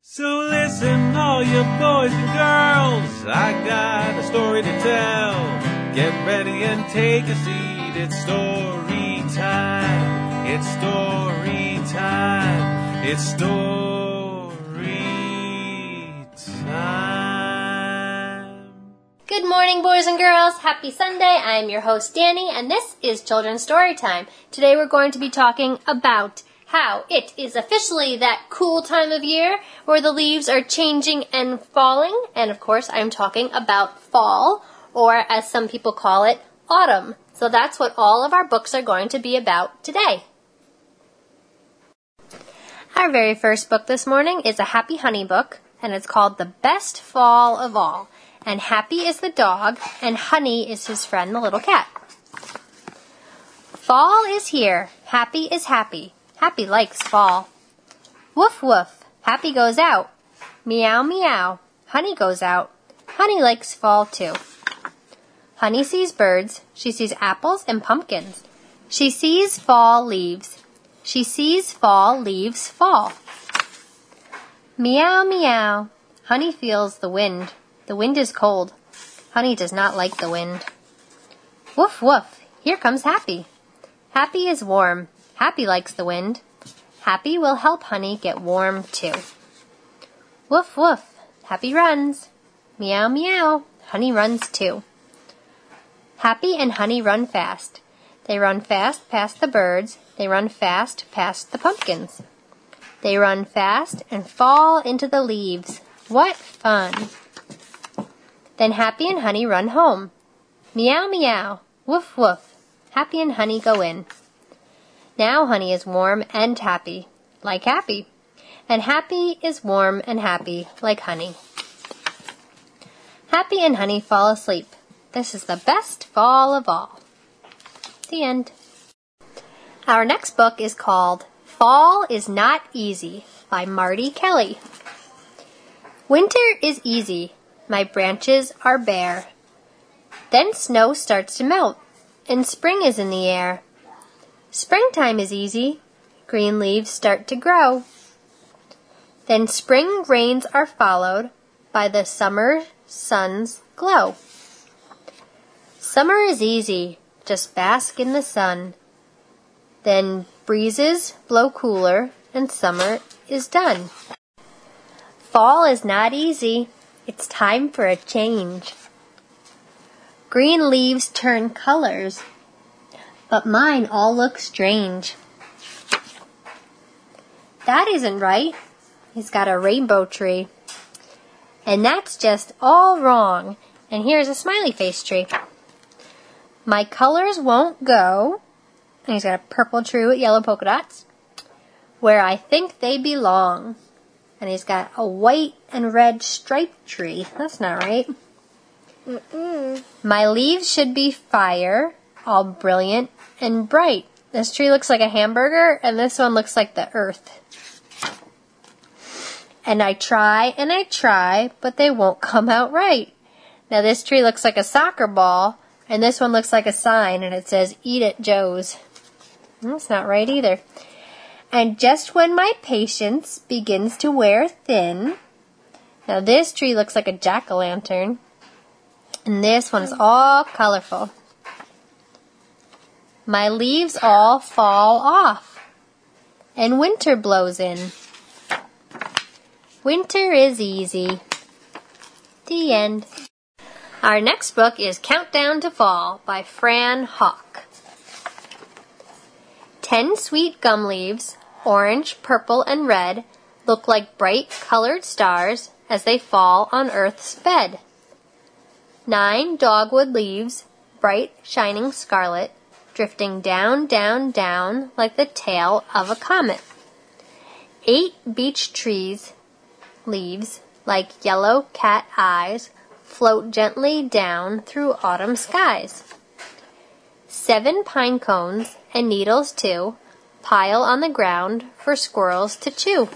So listen, all you boys and girls, I got a story to tell. Get ready and take a seat, it's story time. It's story time. It's story time. Good morning, boys and girls. Happy Sunday. I am your host, Danny, and this is Children's Story Time. Today we're going to be talking about how it is officially that cool time of year where the leaves are changing and falling. And of course, I'm talking about fall, or as some people call it, autumn. So that's what all of our books are going to be about today. Our very first book this morning is a Happy Honey book, and it's called The Best Fall of All. And Happy is the dog, and Honey is his friend, the little cat. Fall is here. Happy is happy. Happy likes fall. Woof, woof. Happy goes out. Meow, meow. Honey goes out. Honey likes fall too. Honey sees birds. She sees apples and pumpkins. She sees fall leaves. She sees fall leaves fall. Meow, meow. Honey feels the wind. The wind is cold. Honey does not like the wind. Woof, woof. Here comes Happy. Happy is warm. Happy likes the wind. Happy will help Honey get warm too. Woof, woof. Happy runs. Meow, meow. Honey runs too. Happy and Honey run fast. They run fast past the birds. They run fast past the pumpkins. They run fast and fall into the leaves. What fun! Then Happy and Honey run home. Meow, meow. Woof, woof. Happy and Honey go in. Now Honey is warm and happy, like Happy. And Happy is warm and happy, like Honey. Happy and Honey fall asleep. This is the best fall of all. The end. Our next book is called Fall is Not Easy by Marty Kelly. Winter is easy. My branches are bare. Then snow starts to melt, and spring is in the air. Springtime is easy. Green leaves start to grow. Then spring rains are followed by the summer sun's glow. Summer is easy. Just bask in the sun. Then breezes blow cooler and summer is done. Fall is not easy. It's time for a change. Green leaves turn colors, but mine all look strange. That isn't right. He's got a rainbow tree. And that's just all wrong. And here's a smiley face tree. My colors won't go. And he's got a purple tree with yellow polka dots, where I think they belong. And he's got a white and red striped tree. That's not right. My leaves should be fire, all brilliant and bright. This tree looks like a hamburger, and this one looks like the earth. And I try, but they won't come out right. Now this tree looks like a soccer ball, and this one looks like a sign, and it says, Eat at Joe's. That's not right either. And just when my patience begins to wear thin, now this tree looks like a jack-o'-lantern, and this one is all colorful. My leaves all fall off, and winter blows in. Winter is easy. The end. Our next book is Countdown to Fall by Fran Hawk. 10 sweet gum leaves, orange, purple, and red, look like bright colored stars as they fall on Earth's bed. 9 dogwood leaves, bright, shining scarlet, drifting down, down, down like the tail of a comet. 8 beech trees' leaves, like yellow cat eyes, float gently down through autumn skies. 7 pine cones and needles too pile on the ground for squirrels to chew.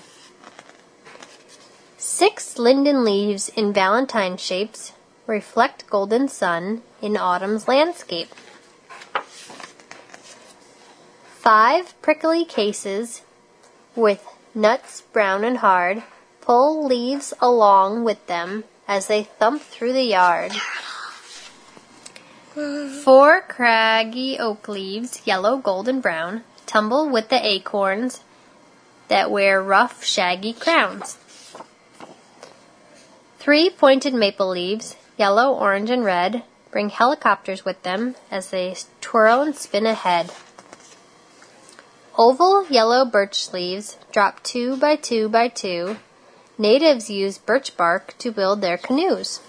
6 linden leaves in valentine shapes reflect golden sun in autumn's landscape. 5 prickly cases with nuts brown and hard pull leaves along with them as they thump through the yard. 4 craggy oak leaves, yellow, gold, and brown, tumble with the acorns that wear rough, shaggy crowns. 3 pointed maple leaves, yellow, orange, and red, bring helicopters with them as they twirl and spin ahead. Oval, yellow birch leaves drop 2 by 2 by 2. Natives use birch bark to build their canoes.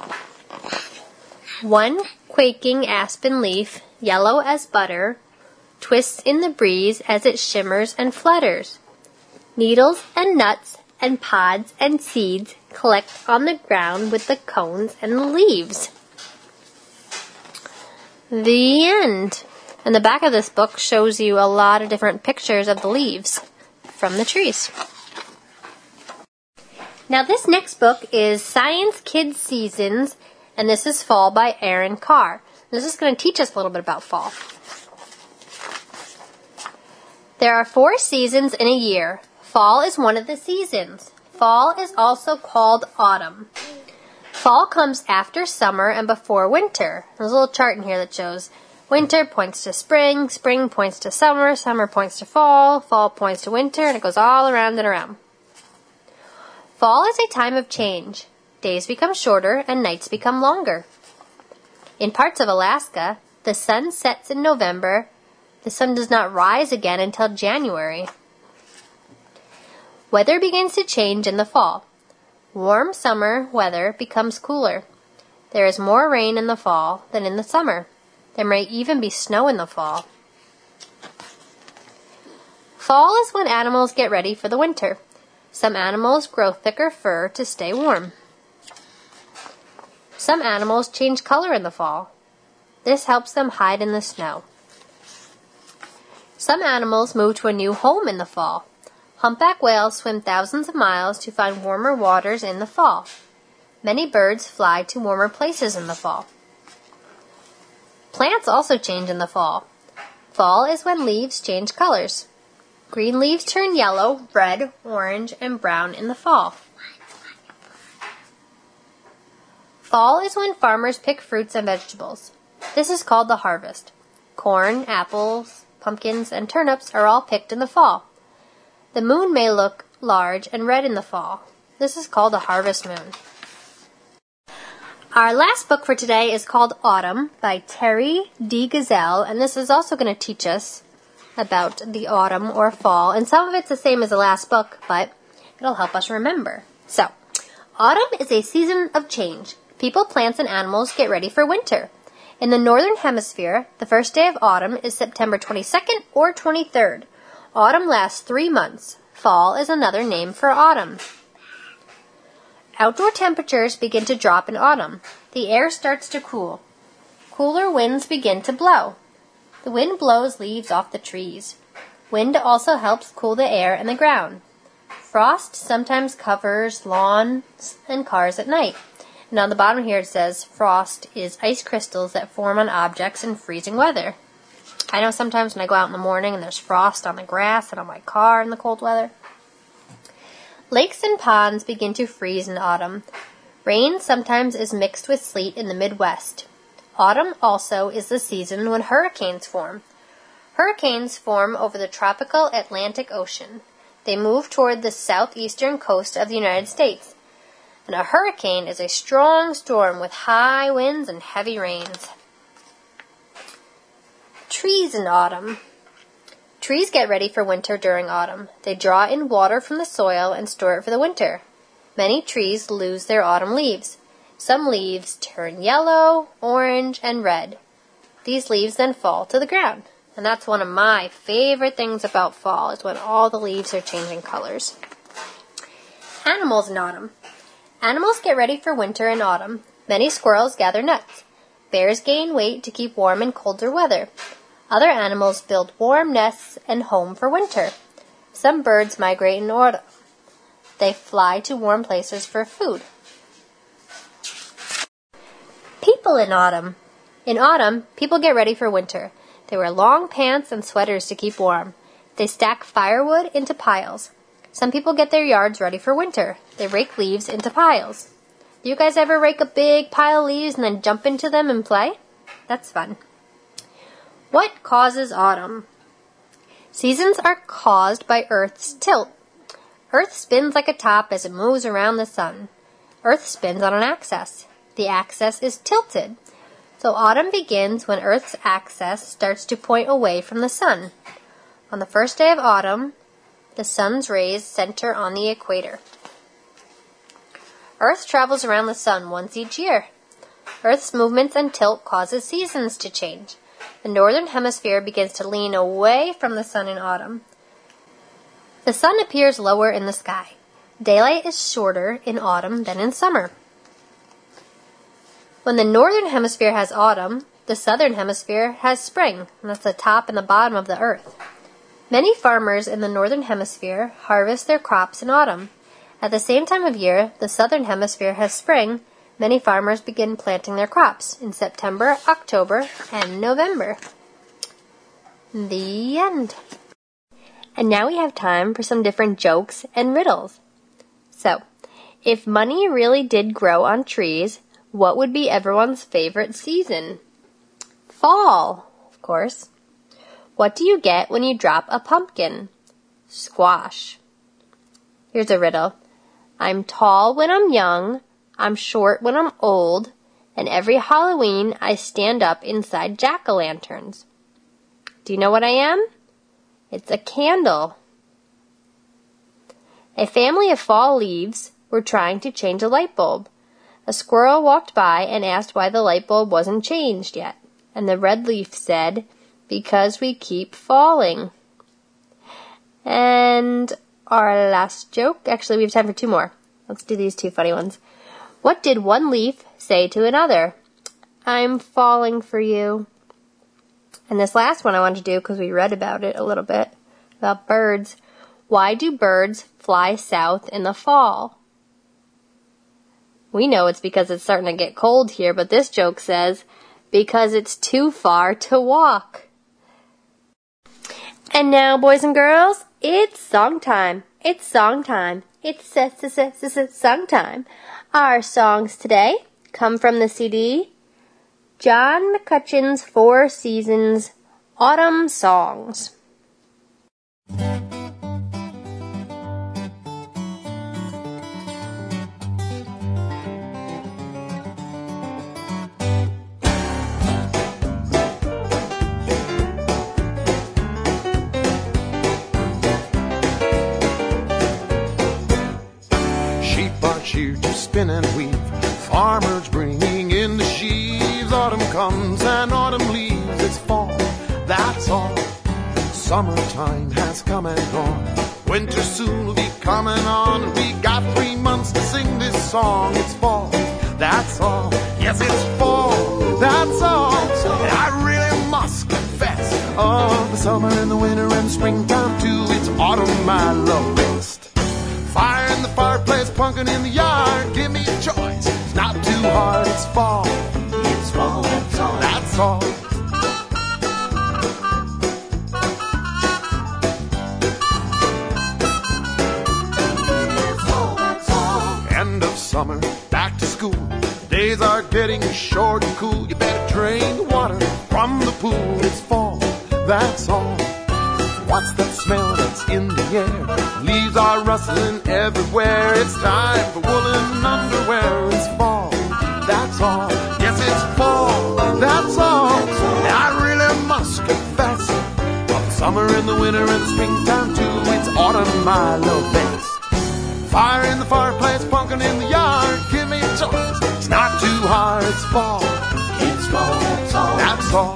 1 quaking aspen leaf, yellow as butter, twists in the breeze as it shimmers and flutters. Needles and nuts and pods and seeds collect on the ground with the cones and the leaves. The end. And the back of this book shows you a lot of different pictures of the leaves from the trees. Now this next book is Science Kids Seasons, and this is Fall by Aaron Carr. This is going to teach us a little bit about fall. There are 4 seasons in a year. Fall is one of the seasons. Fall is also called autumn. Fall comes after summer and before winter. There's a little chart in here that shows winter points to spring, spring points to summer, summer points to fall, fall points to winter, and it goes all around and around. Fall is a time of change. Days become shorter and nights become longer. In parts of Alaska, the sun sets in November. The sun does not rise again until January. Weather begins to change in the fall. Warm summer weather becomes cooler. There is more rain in the fall than in the summer. There may even be snow in the fall. Fall is when animals get ready for the winter. Some animals grow thicker fur to stay warm. Some animals change color in the fall. This helps them hide in the snow. Some animals move to a new home in the fall. Humpback whales swim thousands of miles to find warmer waters in the fall. Many birds fly to warmer places in the fall. Plants also change in the fall. Fall is when leaves change colors. Green leaves turn yellow, red, orange, and brown in the fall. Fall is when farmers pick fruits and vegetables. This is called the harvest. Corn, apples, pumpkins, and turnips are all picked in the fall. The moon may look large and red in the fall. This is called a harvest moon. Our last book for today is called Autumn by Terry D. Gazelle, and this is also going to teach us about the autumn or fall, and some of it's the same as the last book, but it'll help us remember. So, autumn is a season of change. People, plants, and animals get ready for winter. In the northern hemisphere, the first day of autumn is September 22nd or 23rd. Autumn lasts 3 months. Fall is another name for autumn. Outdoor temperatures begin to drop in autumn. The air starts to cool. Cooler winds begin to blow. The wind blows leaves off the trees. Wind also helps cool the air and the ground. Frost sometimes covers lawns and cars at night. And on the bottom here it says frost is ice crystals that form on objects in freezing weather. I know sometimes when I go out in the morning and there's frost on the grass and on my car in the cold weather. Lakes and ponds begin to freeze in autumn. Rain sometimes is mixed with sleet in the Midwest. Autumn also is the season when hurricanes form. Hurricanes form over the tropical Atlantic Ocean. They move toward the southeastern coast of the United States. And a hurricane is a strong storm with high winds and heavy rains. Trees in autumn. Trees get ready for winter during autumn. They draw in water from the soil and store it for the winter. Many trees lose their autumn leaves. Some leaves turn yellow, orange, and red. These leaves then fall to the ground. And that's one of my favorite things about fall, is when all the leaves are changing colors. Animals in autumn. Animals get ready for winter in autumn. Many squirrels gather nuts. Bears gain weight to keep warm in colder weather. Other animals build warm nests and home for winter. Some birds migrate in autumn. They fly to warm places for food. People in autumn. In autumn, people get ready for winter. They wear long pants and sweaters to keep warm. They stack firewood into piles. Some people get their yards ready for winter. They rake leaves into piles. Do you guys ever rake a big pile of leaves and then jump into them and play? That's fun. What causes autumn? Seasons are caused by Earth's tilt. Earth spins like a top as it moves around the sun. Earth spins on an axis. The axis is tilted. So autumn begins when Earth's axis starts to point away from the sun. On the first day of autumn, the sun's rays center on the equator. Earth travels around the sun once each year. Earth's movements and tilt causes seasons to change. The northern hemisphere begins to lean away from the sun in autumn. The sun appears lower in the sky. Daylight is shorter in autumn than in summer. When the northern hemisphere has autumn, the southern hemisphere has spring, and that's the top and the bottom of the earth. Many farmers in the northern hemisphere harvest their crops in autumn. At the same time of year, the southern hemisphere has spring. Many farmers begin planting their crops in September, October, and November. The end. And now we have time for some different jokes and riddles. So, if money really did grow on trees, what would be everyone's favorite season? Fall, of course. What do you get when you drop a pumpkin? Squash. Here's a riddle. I'm tall when I'm young, I'm short when I'm old, and every Halloween I stand up inside jack-o'-lanterns. Do you know what I am? It's a candle. A family of fall leaves were trying to change a light bulb. A squirrel walked by and asked why the light bulb wasn't changed yet, and the red leaf said, because we keep falling. And our last joke, actually we have time for two more. Let's do these two funny ones. What did one leaf say to another? I'm falling for you. And this last one I wanted to do because we read about it a little bit, about birds. Why do birds fly south in the fall? We know it's because it's starting to get cold here, but this joke says, because it's too far to walk. And now, boys and girls, it's song time. It's song time. It's song time. Our songs today come from the CD, John McCutcheon's 4 Seasons Autumn Songs. Here to spin and weave, farmers bringing in the sheaves. Autumn comes and autumn leaves, it's fall, that's all. Summertime has come and gone, winter soon will be coming on. We got 3 months to sing this song. It's fall, that's all. Yes, it's fall, that's all. And I really must confess, oh, the summer and the winter and the springtime too, it's autumn I love best. Fire in the fireplace, pumpkin in the yard. Give me a choice, it's not too hard. It's fall, that's all. That's all. End of summer, back to school. Days are getting short and cool. You better drain the water from the pool. It's fall, that's all. What's that smell that's in the air? Leaves are rustling everywhere. It's time for woolen underwear. It's fall, that's all. Yes, it's fall, that's all. And I really must confess, of the summer and the winter and the springtime too, it's autumn I love best. Fire in the fireplace, pumpkin in the yard. Give me a choice, it's not too hard. It's fall, that's all. That's all.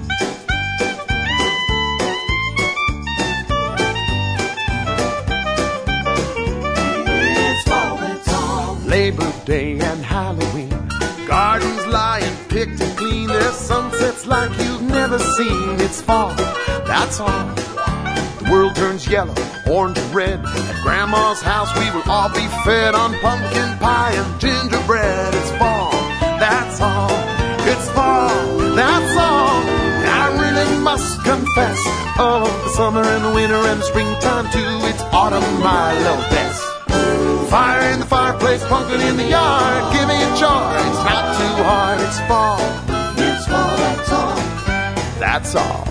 Labor Day and Halloween, gardens lying picked and clean. There's sunsets like you've never seen. It's fall, that's all. The world turns yellow, orange and red. At Grandma's house we will all be fed on pumpkin pie and gingerbread. It's fall, that's all. It's fall, that's all. I really must confess, oh, the summer and the winter and the springtime too, it's all autumn my little best. Fire in the fireplace, pumpkin in the yard, give me a jar, it's not too hard, it's fall. It's fall, that's all. That's all.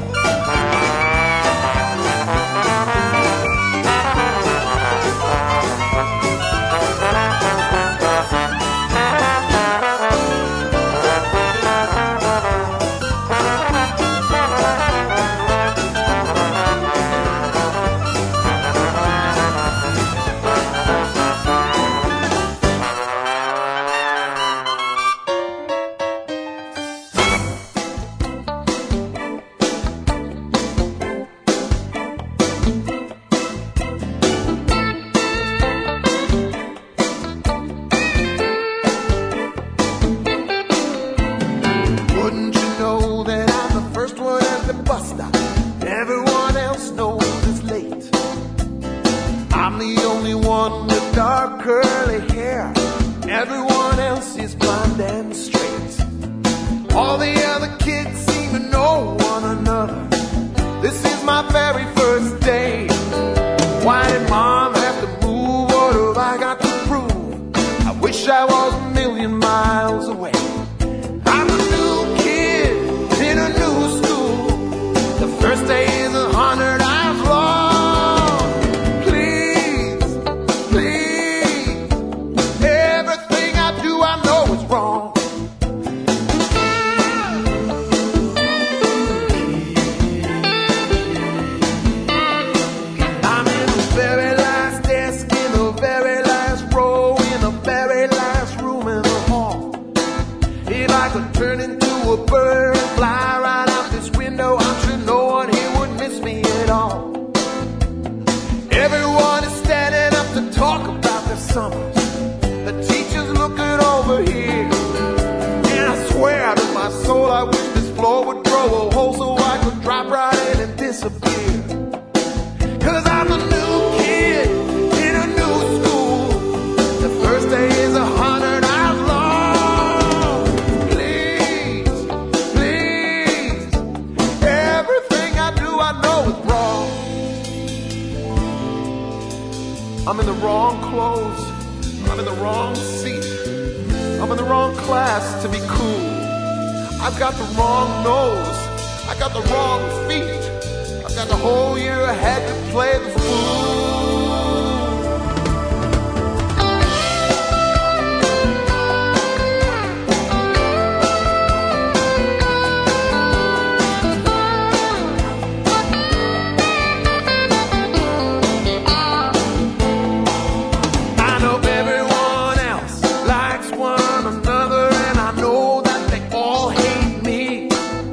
I'm in the wrong clothes. I'm in the wrong seat. I'm in the wrong class to be cool. I've got the wrong nose. I got the wrong feet. I've got the whole year ahead to play the fool.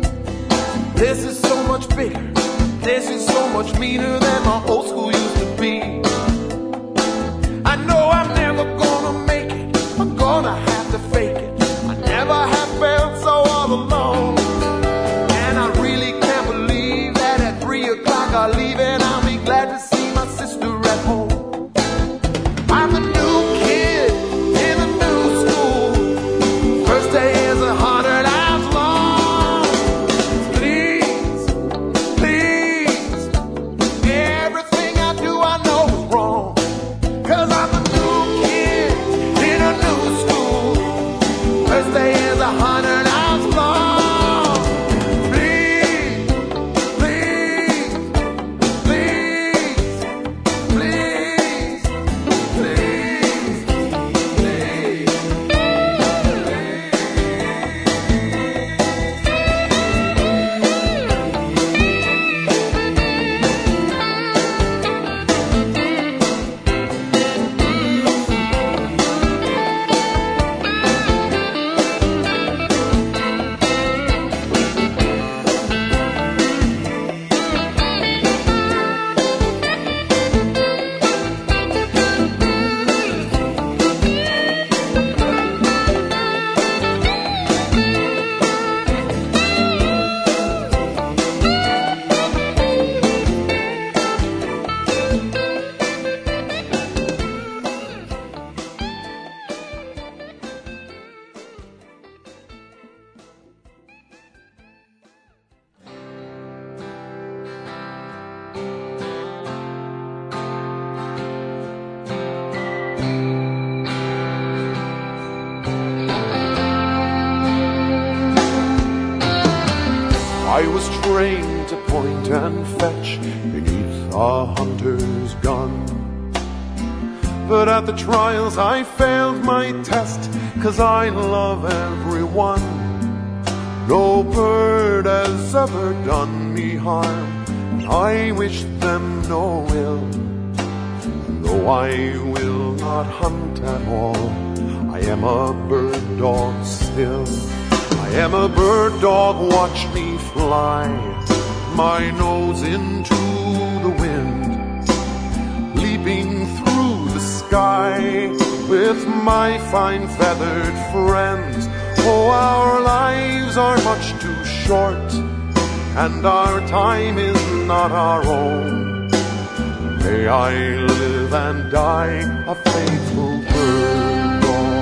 This is so much meaner than my old school used to be. I was trained to point and fetch beneath a hunter's gun. But at the trials I failed my test, 'cause I love everyone. No bird has ever done me harm, and I wish them no ill. And though I will not hunt at all, I am a bird dog still. I am a bird dog, watch me fly, my nose into the wind, leaping through the sky with my fine feathered friends. Oh, our lives are much too short, and our time is not our own. May I live and die a faithful bird dog.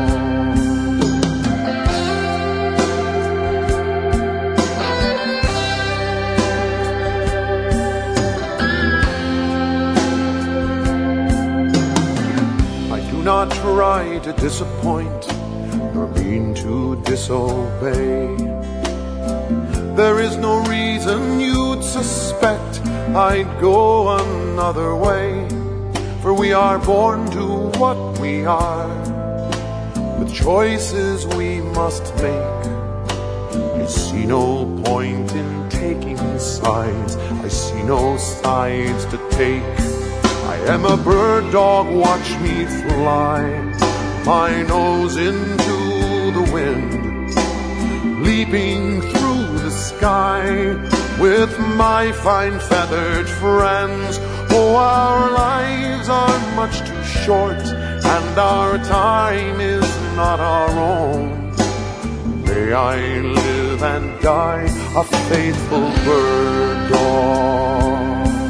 I do not try to disappoint, nor mean to disobey. There is no reason you'd suspect I'd go another way, for we are born to what we are, with choices we must make. I see no point in taking sides, I see no sides to take. I am a bird dog, watch me fly, my nose into the wind, leaping through the sky with my fine feathered friends. Oh, our lives are much too short, and our time is not our own. May I live and die a faithful bird dog.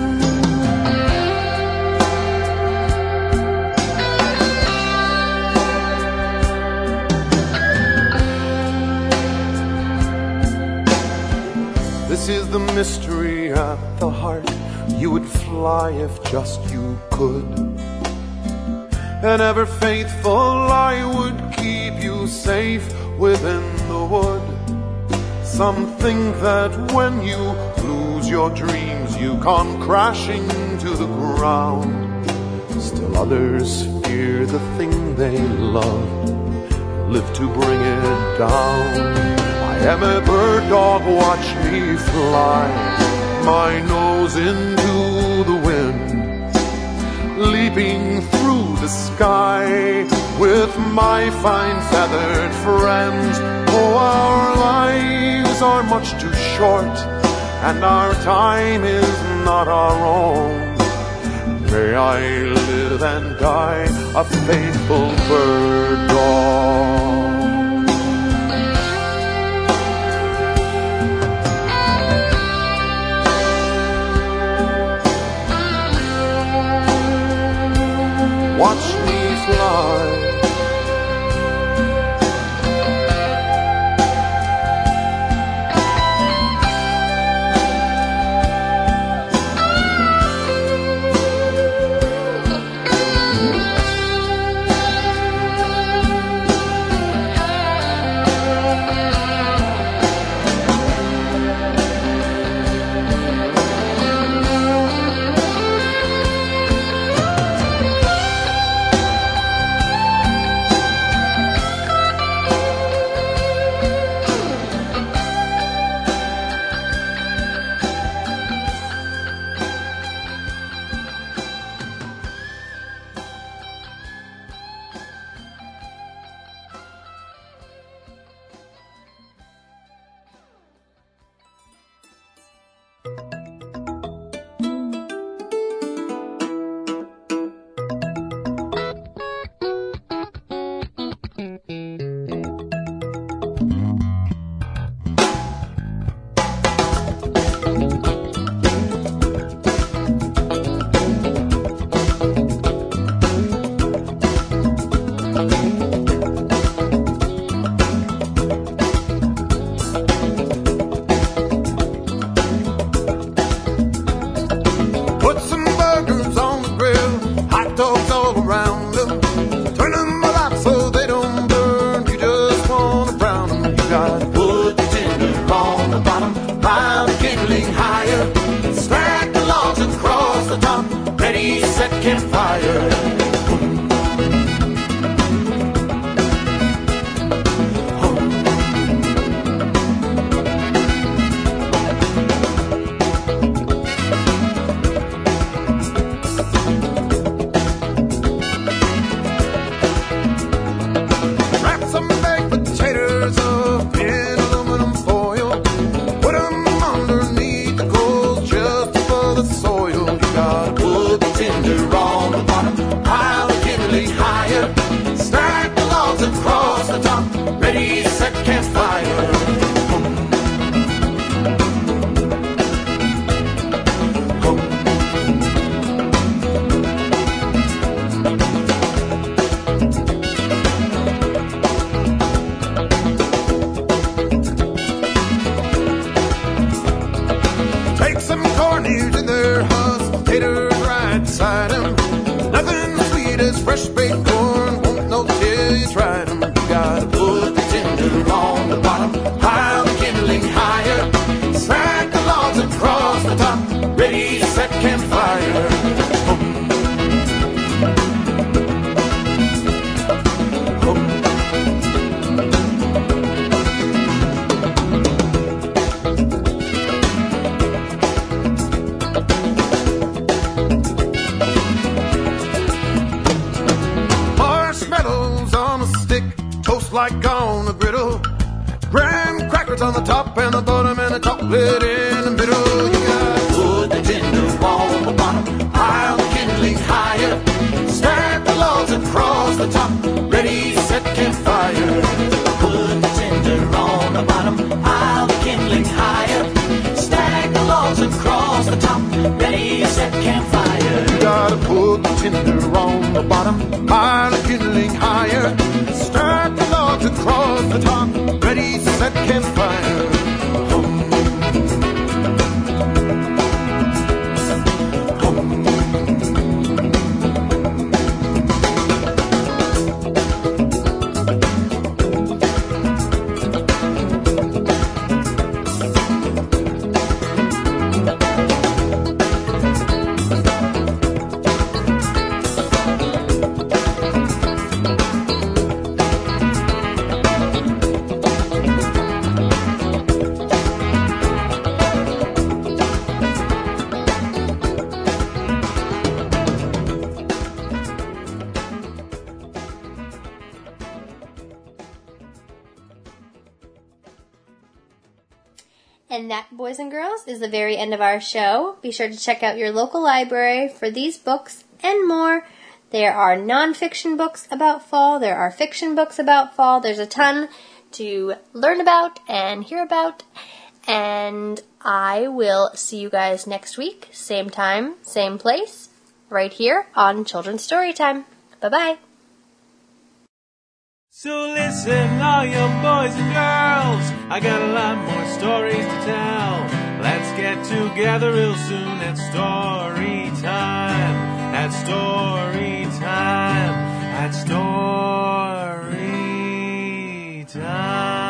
This is the mystery at the heart. You would fly if just you could, and ever faithful I would keep you safe within the wood. Some think that when you lose your dreams you come crashing to the ground. Still others fear the thing they love, live to bring it down. I am a bird dog, watch me fly, my nose into the wind, leaping through the sky with my fine feathered friends. Oh, our lives are much too short, and our time is not our own. May I live and die a faithful bird dog. Watch me fly. like on a griddle. Graham crackers on the top and the bottom and the chocolate in the middle. You gotta put the tinder on the bottom, pile the kindling higher, stack the logs across the top, ready, set, campfire. Put the tinder on the bottom, pile the kindling higher, stack the logs across the top, ready, set, campfire. You gotta put the tinder on the bottom, pile the kindling higher, stack the logs across the top, ready, set, campfire. And that, boys and girls, is the very end of our show. Be sure to check out your local library for these books and more. There are nonfiction books about fall. There are fiction books about fall. There's a ton to learn about and hear about. And I will see you guys next week. Same time, same place, right here on Children's Storytime. Bye-bye. So listen, all you boys and girls, I got a lot more stories to tell. Let's get together real soon at story time. At story time. At story time.